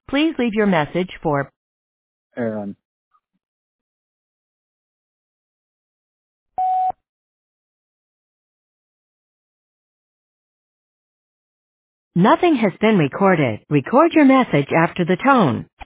Please leave your message for Aaron. Nothing has been recorded. Record your message after the tone.